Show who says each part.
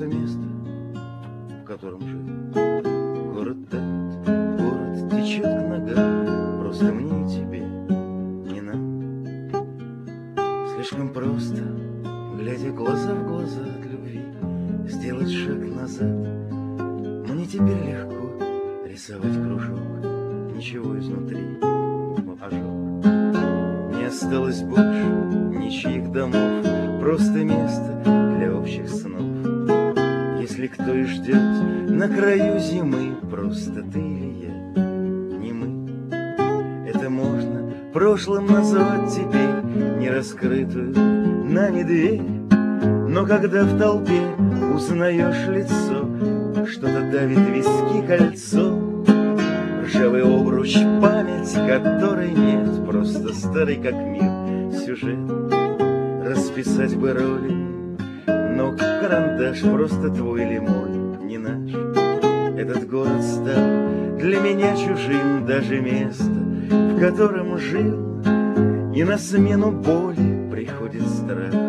Speaker 1: просто место, в котором жил. Город тает, город течет к ногам, просто мне и тебе, не нам. Слишком просто, глядя глаза в глаза от любви, сделать шаг назад. Мне теперь легко рисовать кружок, ничего изнутри, ожог. Не осталось больше ничьих домов, просто место для общих снов. Если кто и ждет на краю зимы, просто ты или я, не мы. Это можно прошлым назвать теперь нераскрытую нами дверь. Но когда в толпе узнаешь лицо, что-то давит виски кольцо, ржавый обруч, память которой нет, просто старый как мир сюжет. Расписать бы роли, но карандаш просто твой или мой, не наш. Этот город стал для меня чужим, даже место, в котором жил. И на смену боли приходит страх.